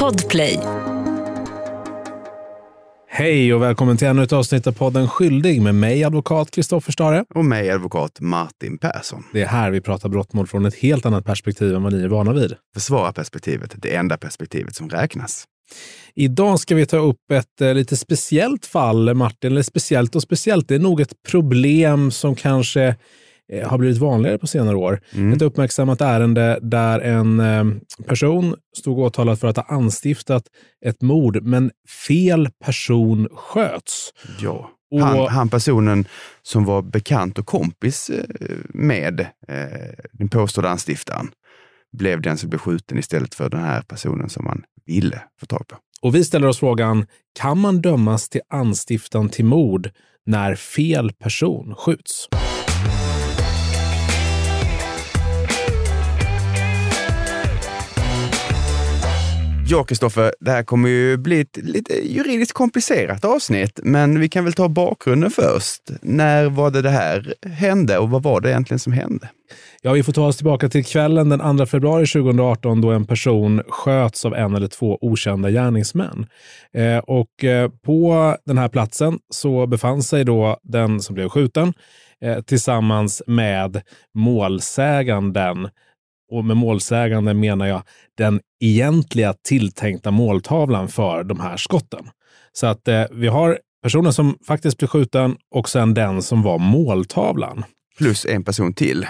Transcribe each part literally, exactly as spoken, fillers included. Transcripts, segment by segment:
Podplay. Hej och välkommen till ännu ett avsnitt av podden Skyldig med mig, advokat Kristoffer Stare. Och mig, advokat Martin Persson. Det är här vi pratar brottmål från ett helt annat perspektiv än vad ni är vana vid. Försvararperspektivet, det enda perspektivet som räknas. Idag ska vi ta upp ett eh, lite speciellt fall, Martin. Eller speciellt och speciellt. Det är nog ett problem som kanske eh, har blivit vanligare på senare år. Mm. Ett uppmärksammat ärende där en eh, person stod åtalad för att ha anstiftat ett mord, men fel person sköts. Ja. Han, och, han personen som var bekant och kompis med eh, den påstådda anstiftaren blev den som blev skjuten istället för den här personen som man ville få tag på. Och vi ställer oss frågan, kan man dömas till anstiftan till mord när fel person skjuts? Ja, Kristoffer, det här kommer ju bli ett lite juridiskt komplicerat avsnitt, men vi kan väl ta bakgrunden först. När var det det här hände och vad var det egentligen som hände? Ja, vi får ta oss tillbaka till kvällen den andra februari tjugohundraarton då en person sköts av en eller två okända gärningsmän. Eh, och eh, på den här platsen så befann sig då den som blev skjuten eh, tillsammans med målsäganden. Och med målsägande menar jag den egentliga tilltänkta måltavlan för de här skotten. Så att eh, vi har personen som faktiskt blev skjuten och sen den som var måltavlan. Plus en person till.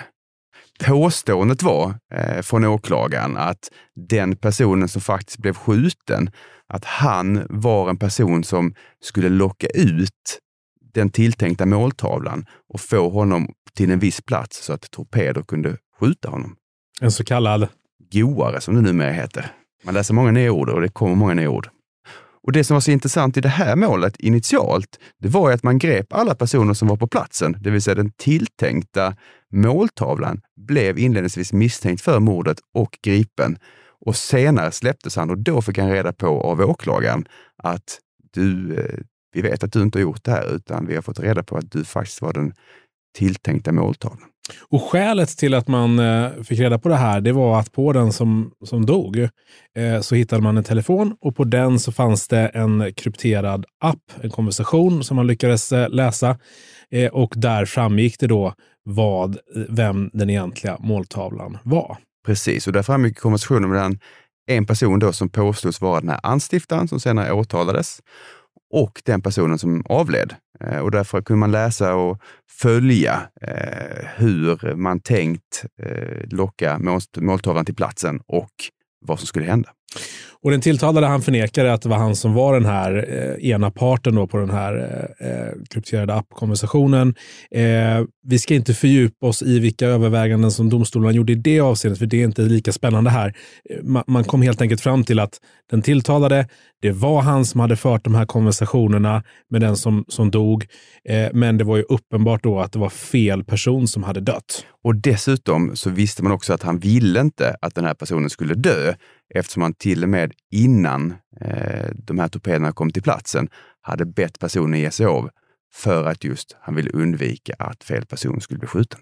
Påståendet var eh, från åklagaren att den personen som faktiskt blev skjuten, att han var en person som skulle locka ut den tilltänkta måltavlan och få honom till en viss plats så att torpeder kunde skjuta honom. En så kallad goare som det numera heter. Man läser många nya ord och det kommer många nya ord. Och det som var så intressant i det här målet initialt, det var ju att man grep alla personer som var på platsen, det vill säga den tilltänkta måltavlan, blev inledningsvis misstänkt för mordet och gripen. Och senare släpptes han och då fick han reda på av åklagaren att du, vi vet att du inte har gjort det här utan vi har fått reda på att du faktiskt var den tilltänkta måltavlan. Och skälet till att man eh, fick reda på det här, det var att på den som, som dog eh, så hittade man en telefon och på den så fanns det en krypterad app, en konversation som man lyckades eh, läsa eh, och där framgick det då vad, vem den egentliga måltavlan var. Precis, och där framgick konversationen mellan en person då som påstås vara den här anstiftaren som senare åtalades och den personen som avled. Eh, och därför kunde man läsa och följa eh, hur man tänkt eh, locka måltavlan till platsen och vad som skulle hända. Och den tilltalade han förnekade att det var han som var den här eh, ena parten då på den här eh, krypterade app-konversationen. Eh, vi ska inte fördjupa oss i vilka överväganden som domstolen gjorde i det avseendet för det är inte lika spännande här. Man, man kom helt enkelt fram till att den tilltalade, det var han som hade fört de här konversationerna med den som, som dog. Eh, men det var ju uppenbart då att det var fel person som hade dött. Och dessutom så visste man också att han ville inte att den här personen skulle dö eftersom han till och med innan eh, de här torpederna kom till platsen hade bett personen ge sig av för att just han ville undvika att fel person skulle bli skjuten.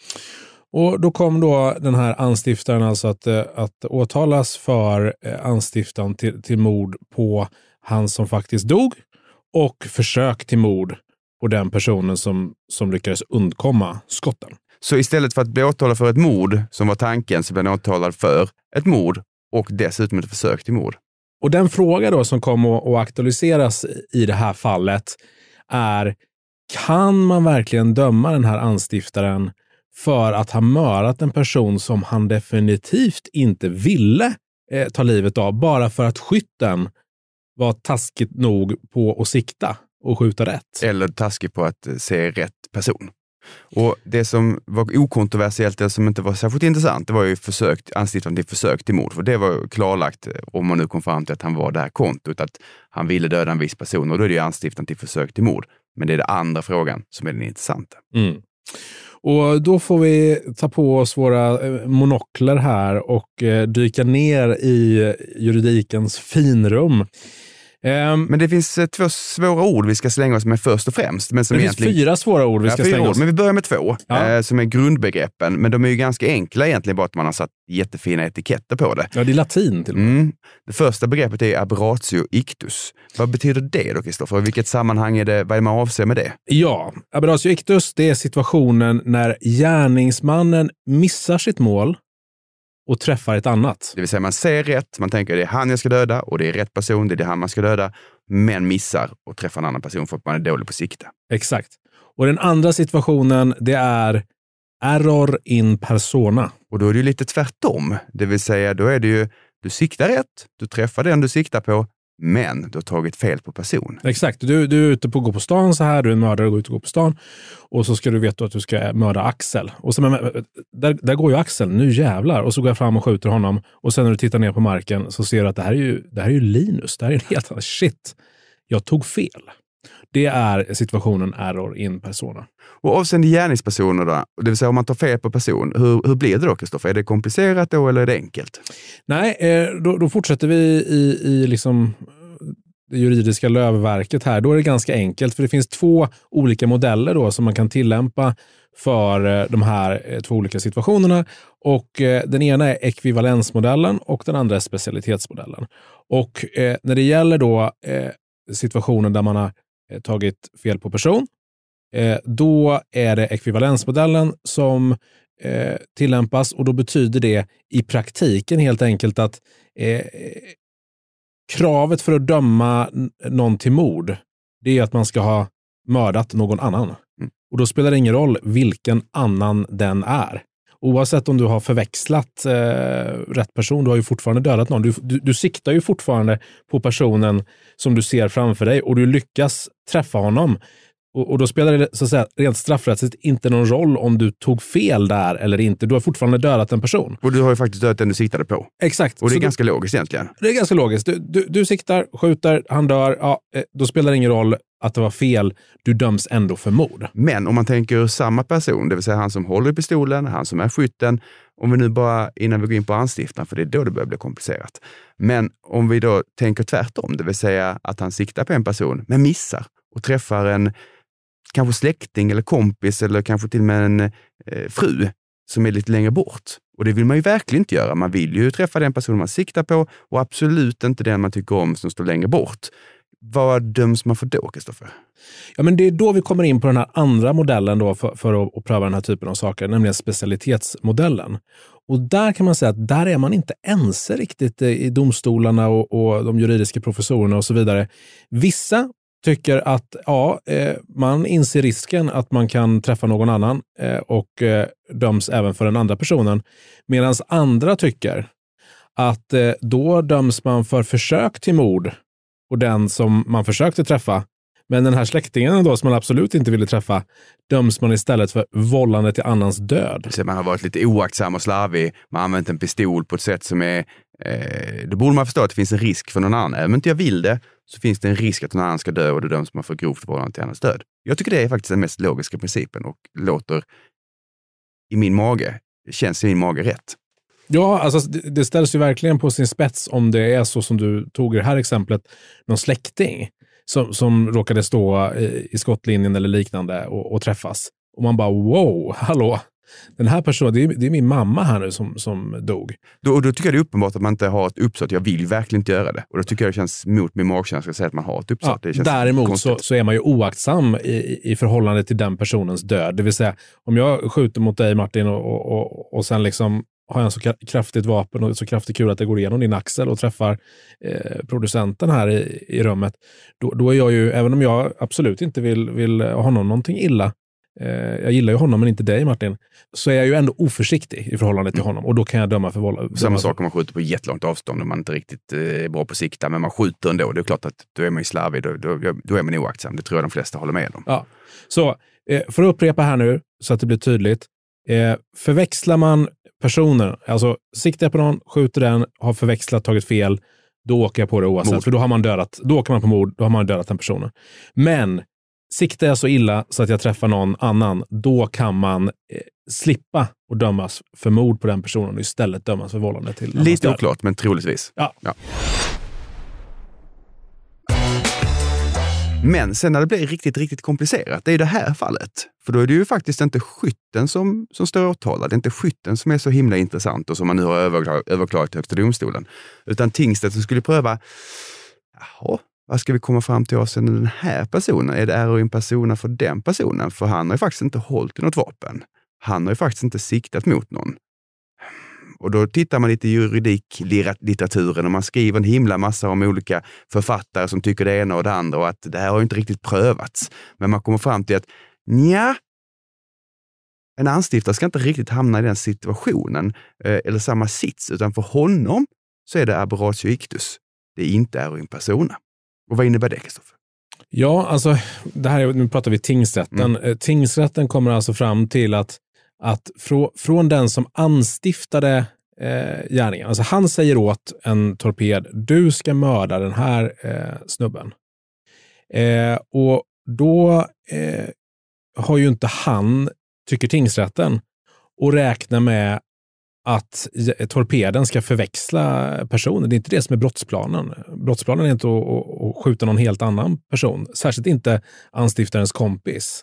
Och då kom då den här anstiftaren alltså att, att åtalas för anstiftan till, till mord på han som faktiskt dog och försök till mord på den personen som, som lyckades undkomma skotten. Så istället för att bli åtalad för ett mord som var tanken så blev han åtalad för ett mord och dessutom ett försök till mord. Och den fråga då som kom att, att aktualiseras i det här fallet är, kan man verkligen döma den här anstiftaren för att ha mördat en person som han definitivt inte ville eh, ta livet av bara för att skytten var taskigt nog på att sikta och skjuta rätt? Eller taskigt på att se rätt person. Och det som var okontroversiellt, det som inte var särskilt intressant, det var ju försökt, anstiftan till försök till mord. För det var klarlagt, om man nu kom fram till att han var det här kontot, att han ville döda en viss person. Och då är det ju anstiftan till försök till mord. Men det är den andra frågan som är den intressanta. Mm. Och då får vi ta på oss våra monokler här och dyka ner i juridikens finrum. Um, men det finns eh, två svåra ord vi ska slänga oss med först och främst. Men som det egentligen... finns fyra svåra ord vi ska ja, fyra slänga ord, oss. men vi börjar med två ja. eh, som är grundbegreppen. Men de är ju ganska enkla egentligen, bara att man har satt jättefina etiketter på det. Ja, det är latin till och med. Mm. Det första begreppet är aberratio ictus. Vad betyder det då, Kristoffer? I vilket sammanhang är det, vad är man avser med det? Ja, aberratio ictus, det är situationen när gärningsmannen missar sitt mål och träffar ett annat. Det vill säga man ser rätt, man tänker det är han jag ska döda och det är rätt person, det är det han man ska döda, men missar och träffar en annan person för att man är dålig på sikte. Exakt. Och den andra situationen, det är error in persona. Och då är det ju lite tvärtom. Det vill säga, då är det ju, du siktar rätt, du träffar den du siktar på, men du har tagit fel på person. Exakt. Du, du är ute på att gå på stan så här, du är en mördare och går ut och går på stan och så ska du veta att du ska mörda Axel. Och så, men, där, där går ju Axel, nu jävlar. Och så går jag fram och skjuter honom och sen när du tittar ner på marken så ser du att det här är ju, det här är ju Linus. Det här är en helt annan shit. Jag tog fel. Det är situationen error in persona. Och avseende gärningspersoner då, det vill säga om man tar fel på person, hur, hur blir det då, Kristoffer? Är det komplicerat då eller är det enkelt? Nej, eh, då, då fortsätter vi i, i liksom det juridiska lövverket här. Då är det ganska enkelt för det finns två olika modeller då som man kan tillämpa för de här två olika situationerna. Och eh, den ena är ekvivalensmodellen och den andra är specialitetsmodellen. Och eh, när det gäller då eh, situationen där man har eh, tagit fel på person, eh, då är det ekvivalensmodellen som eh, tillämpas och då betyder det i praktiken helt enkelt att eh, kravet för att döma någon till mord, det är att man ska ha mördat någon annan. Mm. Och då spelar det ingen roll vilken annan den är. Oavsett om du har förväxlat eh, rätt person, du har ju fortfarande dödat någon. Du, du, du siktar ju fortfarande på personen som du ser framför dig och du lyckas träffa honom. Och, och då spelar det så att säga, rent straffrättsligt inte någon roll om du tog fel där eller inte. Du har fortfarande dödat en person. Och du har ju faktiskt dödat den du siktade på. Exakt. Och det är så ganska du, logiskt egentligen. Det är ganska logiskt. Du, du, du siktar, skjuter, han dör. Ja, då spelar det ingen roll att det var fel. Du döms ändå för mord. Men om man tänker samma person, det vill säga han som håller i pistolen, han som är skytten, om vi nu bara, innan vi går in på anstiftan, för det är då det börjar bli komplicerat. Men om vi då tänker tvärtom, det vill säga att han siktar på en person, men missar och träffar en kanske släkting eller kompis eller kanske till och med en eh, fru som är lite längre bort. Och det vill man ju verkligen inte göra. Man vill ju träffa den personen man siktar på och absolut inte den man tycker om som står längre bort. Vad döms man för då, Kristoffer? Ja, men det är då vi kommer in på den här andra modellen då för, för att, att pröva den här typen av saker, nämligen specialitetsmodellen. Och där kan man säga att där är man inte ense riktigt i domstolarna och, och de juridiska professorerna och så vidare. Vissa tycker att ja, eh, man inser risken att man kan träffa någon annan eh, och eh, döms även för den andra personen. Medan andra tycker att eh, då döms man för försök till mord och den som man försökte träffa. Men den här släktingen då som man absolut inte ville träffa döms man istället för vållande till annans död. Så man har varit lite oaktsam och slarvig. Man har använt en pistol på ett sätt som är... Eh, då borde man förstå att det finns en risk för någon annan. Även om inte jag vill det så finns det en risk att någon annan ska dö och då döms man för grovt vållande till annans död. Jag tycker det är faktiskt den mest logiska principen och låter i min mage, känns i min mage rätt. Ja, alltså det ställs ju verkligen på sin spets om det är så som du tog i det här exemplet, någon släkting som, som råkade stå i, i skottlinjen eller liknande och, och träffas. Och man bara, wow, hallå, den här personen, det är, det är min mamma här nu som, som dog. Då, och då tycker jag det är uppenbart att man inte har ett uppsåt, jag vill verkligen inte göra det. Och då tycker jag det känns mot min magkänsla att säga att man har ett uppsåt. Ja, det känns däremot så, så är man ju oaktsam i, i förhållande till den personens död. Det vill säga, om jag skjuter mot dig Martin och, och, och, och sen liksom har jag en så kraftigt vapen och så kraftigt kul att det går igenom din axel och träffar eh, producenten här i, i rummet, då, då är jag ju, även om jag absolut inte vill, vill ha honom någonting illa, eh, jag gillar ju honom men inte dig Martin, så är jag ju ändå oförsiktig i förhållande till honom och då kan jag döma för våld. Samma sak om man skjuter på jättelångt avstånd och man inte riktigt eh, är bra på sikta, men man skjuter ändå. Det är klart att då är man ju slarvig, då, då, då är man oaktsam. Det tror jag de flesta håller med om. Ja. Så eh, för att upprepa här nu så att det blir tydligt, eh, förväxlar man personer, alltså siktar jag på någon, skjuter den, har förväxlat, tagit fel, då åker jag på det oavsett. Mord. För då har man dödat, då åker man på mord, då har man dödat den personen. Men siktar jag så illa så att jag träffar någon annan, då kan man eh, slippa och dömas för mord på den personen och istället dömas för vållande till lite oklart, men troligtvis. Ja. ja. Men sen när det blir riktigt, riktigt komplicerat, det är det här fallet. För då är det ju faktiskt inte skytten som, som står åtalad. Det är inte skytten som är så himla intressant och som man nu har överklagat, överklagat till Högsta domstolen. Utan tingsrätten skulle pröva, jaha, vad ska vi komma fram till oss än den här personen? Är det är en persona för den personen? För han har ju faktiskt inte hållit i något vapen. Han har ju faktiskt inte siktat mot någon. Och då tittar man lite i juridiklitteraturen och man skriver en himla massa om olika författare som tycker det ena och det andra och att det här har ju inte riktigt prövats. Men man kommer fram till att nja, en anstiftare ska inte riktigt hamna i den situationen eh, eller samma sits, utan för honom så är det aberratio ictus. Det är inte ero in persona. Och vad innebär det, Kristoffer? Ja, alltså det här, nu pratar vi tingsrätten. Mm. Tingsrätten kommer alltså fram till att att frå, från den som anstiftade eh, gärningen, alltså han säger åt en torped, du ska mörda den här eh, snubben. Eh, och då eh, har ju inte han, tycker tingsrätten, och räkna med att torpeden ska förväxla personer. Det är inte det som är brottsplanen. Brottsplanen är inte att, att, att skjuta någon helt annan person, särskilt inte anstiftarens kompis.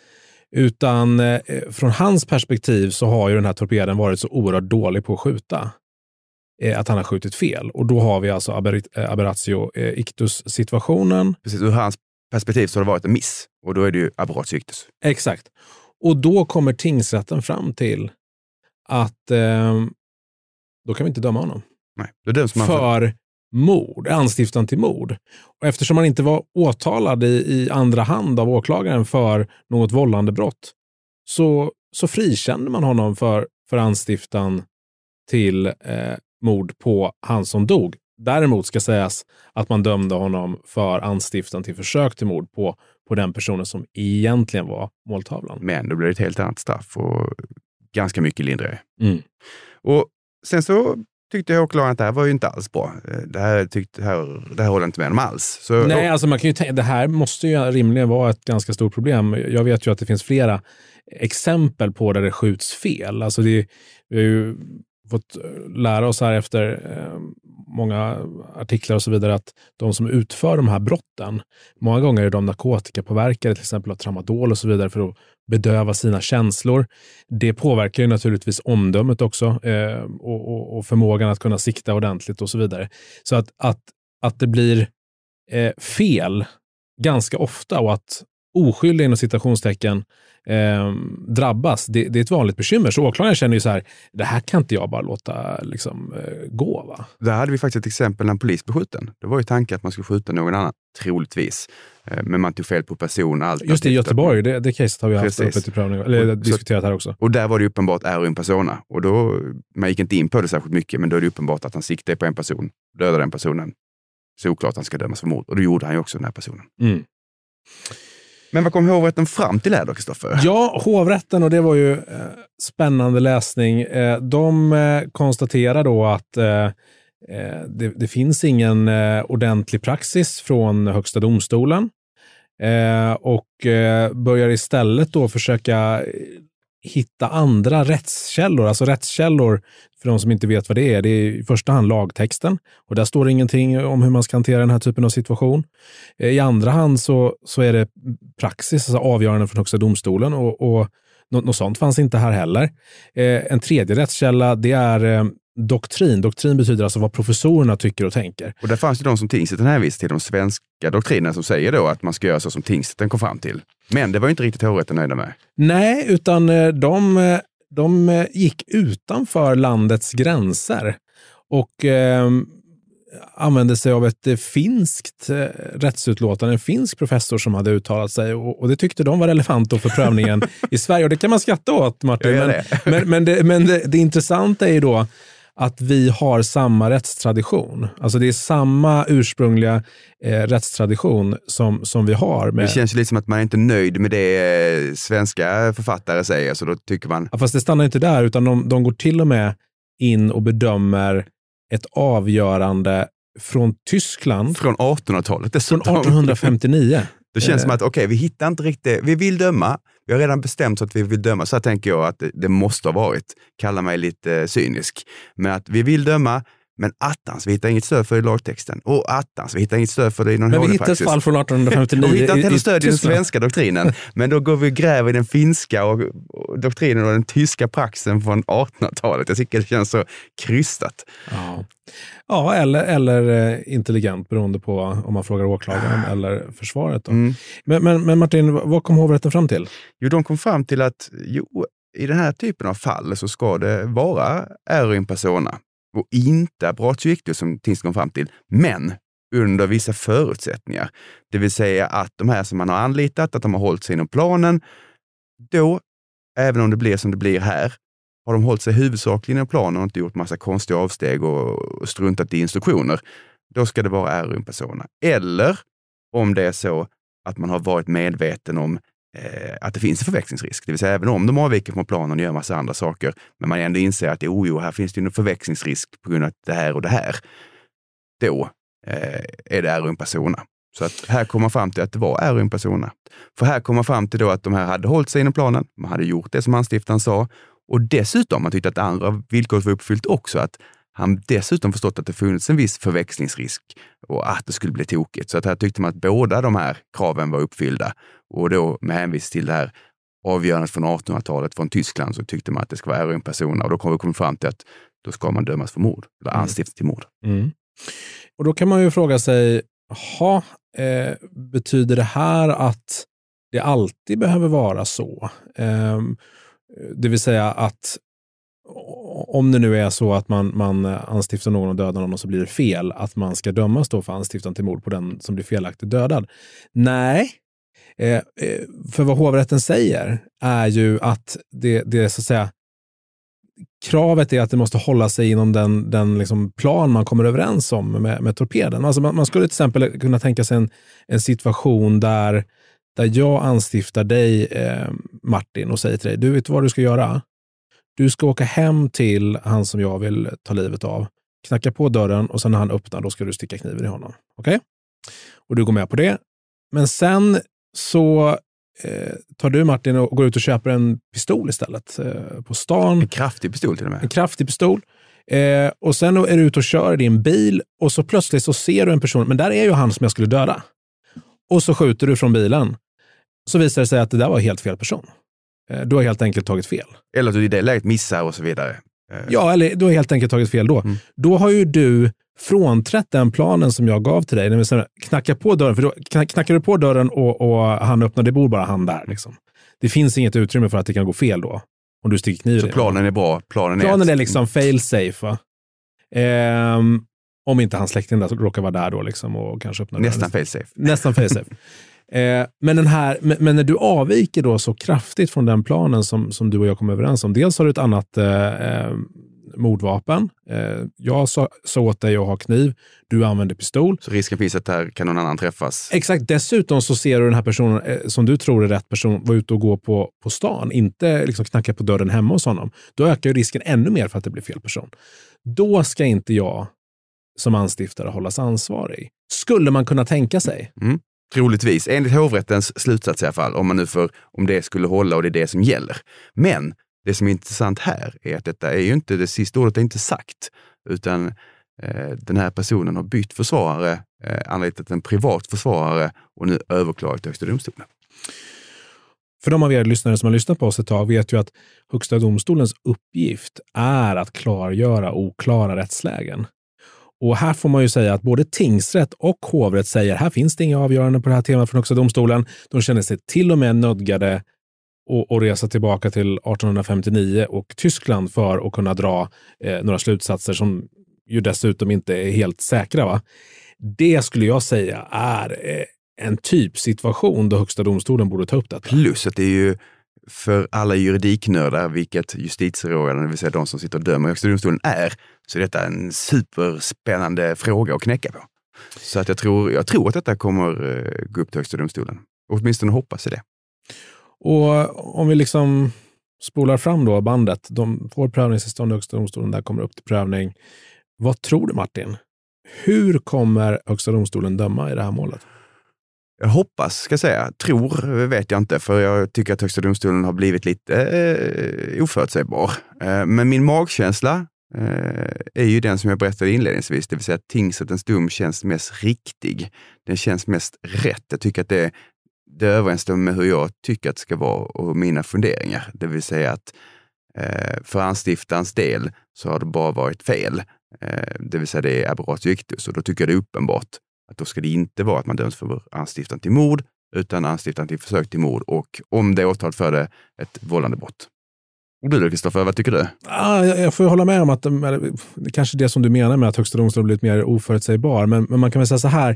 Utan eh, från hans perspektiv så har ju den här torpeden varit så oerhört dålig på att skjuta. Eh, att han har skjutit fel. Och då har vi alltså aber, eh, aberratio eh, ictus-situationen. Precis, ur hans perspektiv så har det varit en miss. Och då är det ju aberratio ictus. Exakt. Och då kommer tingsrätten fram till att eh, då kan vi inte döma honom. Nej, det döms man för... för mord, anstiftan till mord. Och eftersom han inte var åtalad i, i andra hand av åklagaren för något vållande brott så, så frikände man honom för, för anstiftan till eh, mord på han som dog. Däremot ska sägas att man dömde honom för anstiftan till försök till mord på, på den personen som egentligen var måltavlan. Men då blev det ett helt annat straff och ganska mycket lindrigare. Mm. Och sen så tyckte jag åklagaren att det här var ju inte alls bra. Det här, tyckte, det här, det här håller inte med om alls. Så, Nej, alltså man kan ju tänka, det här måste ju rimligen vara ett ganska stort problem. Jag vet ju att det finns flera exempel på där det skjuts fel. Alltså det, vi har ju fått lära oss här efter eh, många artiklar och så vidare att de som utför de här brotten, många gånger är de narkotikapåverkade, till exempel av tramadol och så vidare för att bedöva sina känslor. Det påverkar ju naturligtvis omdömet också eh, och, och, och förmågan att kunna sikta ordentligt och så vidare. Så att, att, att det blir eh, fel ganska ofta och att oskyldiga inom citationstecken eh, drabbas, det, det är ett vanligt bekymmer. Så åklagaren känner ju så här, det här kan inte jag bara låta liksom, eh, gå, va? Där hade vi faktiskt ett exempel när en polis blev skjuten. Det var ju tanken att man skulle skjuta någon annan, troligtvis. Eh, men man tog fel på person. Allt Just det, i Göteborg, det, det caset har vi haft uppe till prövning, eller och, diskuterat här också. Och där var det uppenbart ero in persona. Och då, man gick inte in på det särskilt mycket, men då är det uppenbart att han siktade på en person, dödade den personen. Så oklart han ska dömas för mord. Och då gjorde han ju också den här personen. Mm. Men vad kom hovrätten fram till här då, Kristoffer? Ja, hovrätten, och det var ju eh, spännande läsning. Eh, de eh, konstaterar då att eh, det, det finns ingen eh, ordentlig praxis från Högsta domstolen eh, och eh, börjar istället då försöka hitta andra rättskällor. Alltså rättskällor, för de som inte vet vad det är, det är i första hand lagtexten. Och där står ingenting om hur man ska hantera den här typen av situation. I andra hand så, så är det praxis, alltså avgörande från Högsta domstolen. Och, och något, något sånt fanns inte här heller. Eh, en tredje rättskälla, det är eh, doktrin. Doktrin betyder alltså vad professorerna tycker och tänker. Och där fanns ju de som tingsrätten hänvisar till, de svenska doktrinerna som säger då att man ska göra så som tingsrätten kom fram till. Men det var inte riktigt hovrätten nöjda med. Nej, utan de, de gick utanför landets gränser och eh, använde sig av ett finskt rättsutlåtande, en finsk professor som hade uttalat sig och, och det tyckte de var relevant för prövningen i Sverige. Och det kan man skratta åt, Martin. Men, men, men, det, men det, det intressanta är ju då att vi har samma rättstradition. Alltså det är samma ursprungliga eh, rättstradition som, som vi har. Med... Det känns ju lite som att man är inte nöjd med det eh, svenska författare säger, så då tycker man... Ja, fast det stannar inte där, utan de, de går till och med in och bedömer ett avgörande från Tyskland. Från artonhundratalet. Från artonhundrafemtionio. Det känns som att okej, okay, vi hittar inte riktigt, vi vill döma, vi har redan bestämt så att vi vill döma, så här tänker jag att det, det måste ha varit, kalla mig lite cynisk, men att vi vill döma, Men attans, vi hittar inget stöd för det i lagtexten. Och attans, vi hittar inget stöd för det i någon Men vi hittar ett fall från arton femtionio. Och vi hittar inte heller i, stöd i den svenska doktrinen. Men då går vi och gräver i den finska och, och doktrinen och den tyska praxen från artonhundratalet. Jag tycker det känns så krystat. Ja, ja eller, eller intelligent beroende på om man frågar åklagaren eller försvaret. Då. Mm. Men, men, men Martin, vad kom hovrätten fram till? Jo, de kom fram till att jo, i den här typen av fall så ska det vara aero in persona och inte abratio ictu som tingsrätten kom fram till, men under vissa förutsättningar. Det vill säga att de här som man har anlitat, att de har hållit sig inom planen, då, även om det blir som det blir här, har de hållit sig huvudsakligen inom planen och inte gjort massa konstiga avsteg och struntat i instruktioner, då ska det vara aero in persona. Eller om det är så att man har varit medveten om eh, att det finns en förväxlingsrisk. Det vill säga även om de avviker från planen och gör massa andra saker, men man ändå inser att oh, jo, här finns det ju en förväxlingsrisk på grund av det här och det här. Då eh, är det aero in persona. Så att här kommer man fram till att det var aero in persona. För här kommer man fram till då att de här hade hållit sig inom planen, man hade gjort det som anstiftaren sa, och dessutom man tyckte att andra villkor var uppfyllt också, att han dessutom förstått att det funnits en viss förväxlingsrisk och att det skulle bli tokigt. Så att här tyckte man att båda de här kraven var uppfyllda. Och då med hänvis till det här avgörandet från artonhundratalet från Tyskland så tyckte man att det ska vara aero in persona. Och då kom vi komma fram till att då ska man dömas för mord eller anstiftas till mord. Mm. Och då kan man ju fråga sig, aha, eh, betyder det här att det alltid behöver vara så? Eh, det vill säga att om det nu är så att man, man anstiftar någon och dödar någon och så blir det fel, att man ska dömas då för anstiftan till mord på den som blir felaktigt dödad. Nej, eh, för vad hovrätten säger är ju att det, det är så att säga kravet är att det måste hålla sig inom den, den liksom plan man kommer överens om med, med torpeden. Alltså man, man skulle till exempel kunna tänka sig en, en situation där, där jag anstiftar dig, eh, Martin, och säger till dig, du vet vad du ska göra? Du ska åka hem till han som jag vill ta livet av, knacka på dörren och sen när han öppnar då ska du sticka kniven i honom. Okej? Okay? Och du går med på det. Men sen så eh, tar du, Martin, och går ut och köper en pistol istället eh, på stan. En kraftig pistol till och med. En kraftig pistol. Eh, och sen är du ute och kör din bil och så plötsligt så ser du en person, men där är ju han som jag skulle döda. Och så skjuter du från bilen. Så visar det sig att det där var helt fel person. Du har helt enkelt tagit fel. Eller att du i det läget missar och så vidare. Ja, eller du har helt enkelt tagit fel då. Mm. Då har ju du frånträtt den planen som jag gav till dig. Det vill säga, knacka på dörren. För då knackar du på dörren och, och han öppnar, det bor bara han där. Liksom. Det finns inget utrymme för att det kan gå fel då. Om du sticker kniven. Så planen är bra. Planen, planen är, är liksom fail safe, va? Ehm, om inte hans släkting där råkar vara där då liksom och kanske öppnar Nästan dörren. fail safe. Nästan fail safe. Eh, men, den här, men, men när du avviker då så kraftigt från den planen som, som du och jag kom överens om. Dels har du ett annat eh, mordvapen. Eh, jag sa, sa åt dig att ha kniv. Du använder pistol. Så risken finns att här kan någon annan träffas. Exakt. Dessutom så ser du den här personen eh, som du tror är rätt person vara ute och gå på, på stan. Inte liksom knacka på dörren hemma hos honom. Då ökar ju risken ännu mer för att det blir fel person. Då ska inte jag som anstiftare hållas ansvarig. Skulle man kunna tänka sig. Mm. Troligtvis, enligt hovrättens slutsats i alla fall, om man nu för, om det skulle hålla och det är det som gäller. Men det som är intressant här är att detta är ju inte, det sista ordet är inte sagt, utan eh, den här personen har bytt försvarare, eh, anlitat en privat försvarare och nu överklagat till Högsta domstolen. För de av er lyssnare som har lyssnat på oss ett tag vet ju att Högsta domstolens uppgift är att klargöra oklara rättslägen. Och här får man ju säga att både tingsrätt och hovrätt säger här finns det inga avgörande på det här temat från Högsta domstolen. De känner sig till och med nödgade att, att resa tillbaka till arton femtionio och Tyskland för att kunna dra eh, några slutsatser som ju dessutom inte är helt säkra. Va? Det skulle jag säga är eh, en typsituation då Högsta domstolen borde ta upp detta. Plus att det är ju för alla juridiknördar, vilket justitieråden, det vill säga de som sitter och dömer i Högsta domstolen är, så är detta en superspännande fråga att knäcka på. Så att jag tror, jag tror att detta kommer uh, gå upp till Högsta domstolen. Och åtminstone hoppas jag det. Och om vi liksom spolar fram då bandet, de får prövningstillstånd i Högsta domstolen, där kommer upp till prövning. Vad tror du, Martin? Hur kommer Högsta domstolen döma i det här målet? Jag hoppas, ska jag säga. Tror vet jag inte, för jag tycker att Högsta domstolen har blivit lite eh, oförutsägbar. Eh, men min magkänsla eh, är ju den som jag berättade inledningsvis, det vill säga att tingsrättens dom känns mest riktig. Den känns mest rätt. Jag tycker att det, det överensstämmer med hur jag tycker att det ska vara och mina funderingar. Det vill säga att eh, för anstiftarens del så har det bara varit fel. Eh, det vill säga det är aberratio ictus, och då tycker jag det är uppenbart att då ska det inte vara att man döms för anstiftan till mord, utan anstiftan till försök till mord, och om det är åtalat för det, ett vållande brott. Och du då, Kristoffer, vad tycker du? Ah, jag, jag får hålla med om att det kanske det som du menar med att Högsta domstolen blivit mer oförutsägbar, men, men man kan väl säga så här,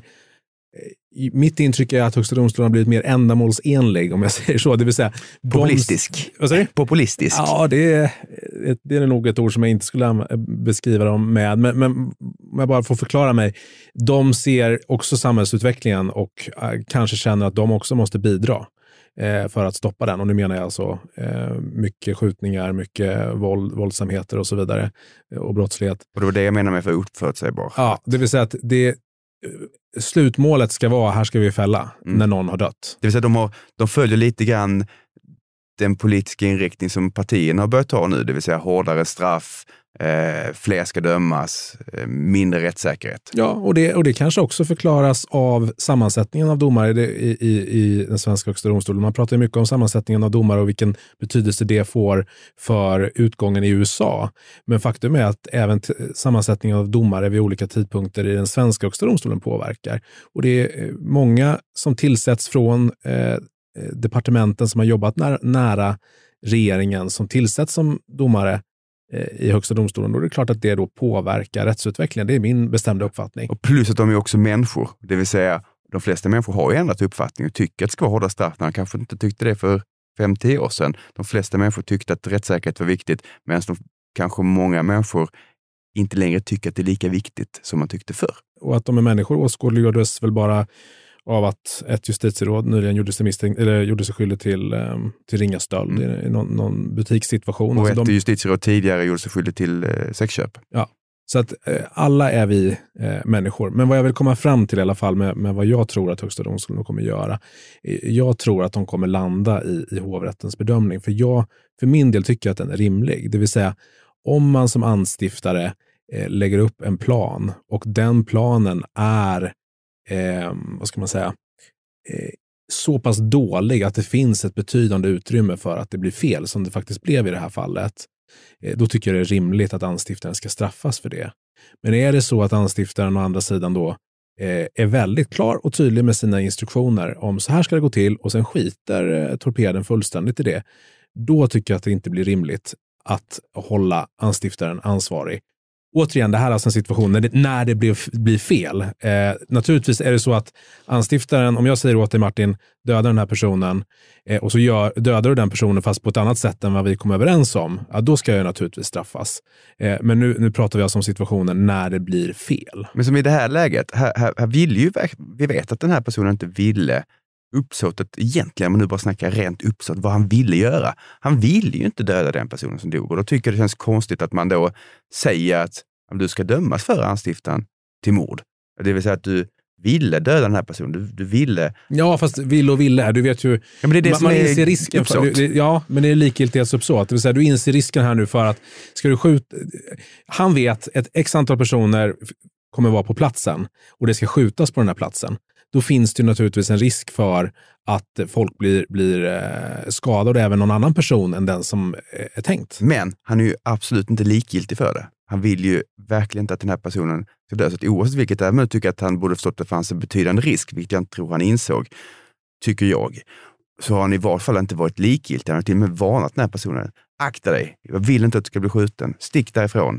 mitt intryck är att Högsta domstolen har blivit mer ändamålsenlig, om jag säger så. Det vill säga... Populistisk. De, vad säger du? Populistisk. Ja, det är, det är nog ett ord som jag inte skulle beskriva dem med. Men, men om jag bara får förklara mig. De ser också samhällsutvecklingen och kanske känner att de också måste bidra eh, för att stoppa den. Och nu menar jag alltså eh, mycket skjutningar, mycket våld, våldsamheter och så vidare. Och brottslighet. Och det var det jag menar med för oförutsägbar. Ja, det vill säga att det slutmålet ska vara, här ska vi fälla mm. när någon har dött. Det vill säga de, har, de följer lite grann den politiska inriktning som partierna har börjat ta nu, det vill säga hårdare straff, eh, fler ska dömas, eh, mindre rättssäkerhet. Ja, och det, och det kanske också förklaras av sammansättningen av domare i, i, i den svenska högsta domstolen. Man pratar ju mycket om sammansättningen av domare och vilken betydelse det får för utgången i U S A. Men faktum är att även t- sammansättningen av domare vid olika tidpunkter i den svenska högsta domstolen påverkar. Och det är många som tillsätts från eh, departementen som har jobbat nära, nära regeringen som tillsätts som domare eh, i högsta domstolen. Då är det klart att det då påverkar rättsutvecklingen. Det är min bestämda uppfattning. Och plus att de är också människor. Det vill säga, de flesta människor har ju ändrat uppfattning och tycker att det ska vara hårda straff när de kanske inte tyckte det för fem till tio år sedan. De flesta människor tyckte att rättssäkerhet var viktigt, medan de, kanske många människor inte längre tycker att det är lika viktigt som man tyckte förr. Och att de är människor åskådliggjordes väl bara av att ett justitieråd nyligen gjorde sig, misstänk, eller gjorde sig skyldig till, um, till ringa stöld mm. i någon, någon butikssituation. Och alltså ett de, justitieråd tidigare gjorde sig skyldig till eh, sexköp. Ja, så att eh, alla är vi eh, människor. Men vad jag vill komma fram till i alla fall med, med vad jag tror att Högsta domstolen kommer göra. Eh, jag tror att de kommer landa i, i hovrättens bedömning. För jag, för min del tycker jag att den är rimlig. Det vill säga, om man som anstiftare eh, lägger upp en plan och den planen är Eh, vad ska man säga, eh, så pass dålig att det finns ett betydande utrymme för att det blir fel som det faktiskt blev i det här fallet, eh, då tycker jag det är rimligt att anstiftaren ska straffas för det. Men är det så att anstiftaren å andra sidan då eh, är väldigt klar och tydlig med sina instruktioner om så här ska det gå till och sen skiter eh, torpeden fullständigt i det, då tycker jag att det inte blir rimligt att hålla anstiftaren ansvarig. Återigen, det här är alltså en situation när det, när det blir, blir fel. Eh, naturligtvis är det så att anstiftaren, om jag säger åt dig Martin, döda den här personen eh, och så gör, dödar du den personen fast på ett annat sätt än vad vi kom överens om, ja, då ska jag naturligtvis straffas. Eh, men nu, nu pratar vi alltså om situationen när det blir fel. Men som i det här läget, här, här, här vill ju, vi vet att den här personen inte ville uppsåtet egentligen, men nu bara snackar rent uppsåt vad han ville göra. Han ville ju inte döda den personen som dog, och då tycker jag det känns konstigt att man då säger att du ska dömas för anstiftan till mord. Det vill säga att du ville döda den här personen. Du, du ville... Ja, fast vill och ville. Du vet ju... Ja, men det är det man, som man är inser risken för, du, ja, men det är likgiltighetsuppsåt. Det vill säga, du inser risken här nu för att ska du skjuta... Han vet ett x antal personer kommer vara på platsen och det ska skjutas på den här platsen. Då finns det ju naturligtvis en risk för att folk blir, blir eh, skadade, även någon annan person än den som eh, är tänkt. Men han är ju absolut inte likgiltig för det. Han vill ju verkligen inte att den här personen ska dö. Så att oavsett vilket, även jag tycker att han borde förstått att det fanns en betydande risk, vilket jag inte tror han insåg, tycker jag, så har han i varje fall inte varit likgiltig. Han har till och med varnat den här personen. Akta dig, jag vill inte att du ska bli skjuten. Stick därifrån.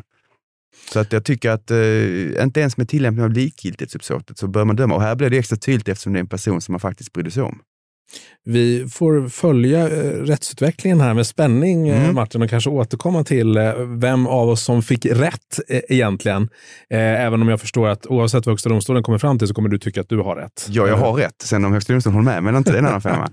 Så att jag tycker att eh, inte ens med tillämpning av likgiltighetsuppsåtet så bör man döma. Och här blir det extra tydligt eftersom det är en person som man faktiskt brydde sig om. Vi får följa eh, rättsutvecklingen här med spänning, mm. eh, Martin, och kanske återkomma till eh, vem av oss som fick rätt eh, egentligen. Eh, även om jag förstår att oavsett vad Högsta domstolen kommer fram till så kommer du tycka att du har rätt. Ja, jag har rätt. Sen om Högsta domstolen håller med, men inte det är en annan femma.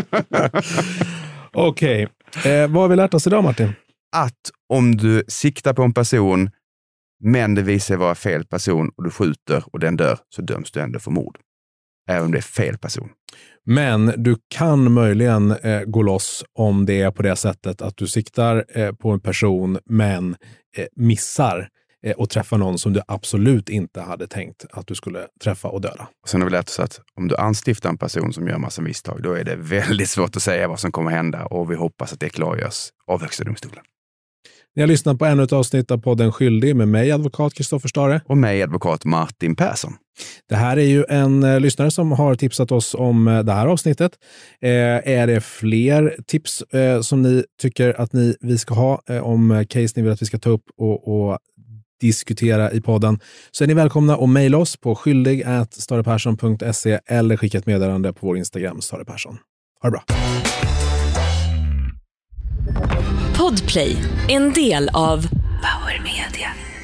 Okej. Okay. Eh, vad har vi lärt oss idag, Martin? Att om du siktar på en person men det visar sig vara fel person och du skjuter och den dör, så döms du ändå för mord. även om det är fel person. Men du kan möjligen eh, gå loss om det är på det sättet att du siktar eh, på en person men eh, missar eh, och träffar någon som du absolut inte hade tänkt att du skulle träffa och döda. Sen har vi lärt oss att om du anstiftar en person som gör massa misstag, då är det väldigt svårt att säga vad som kommer hända, och vi hoppas att det klargörs av Högsta domstolen. Ni har lyssnat på ännu ett avsnitt av podden Skyldig med mig, advokat Kristoffer Stare. Och mig, advokat Martin Persson. Det här är ju en eh, lyssnare som har tipsat oss om eh, det här avsnittet. Eh, är det fler tips eh, som ni tycker att ni, vi ska ha eh, om case ni vill att vi ska ta upp och, och diskutera i podden, så är ni välkomna att mejla oss på skyldig at starepersson punkt se eller skicka ett meddelande på vår Instagram starepersson. Ha det bra! Podplay, en del av Power Media.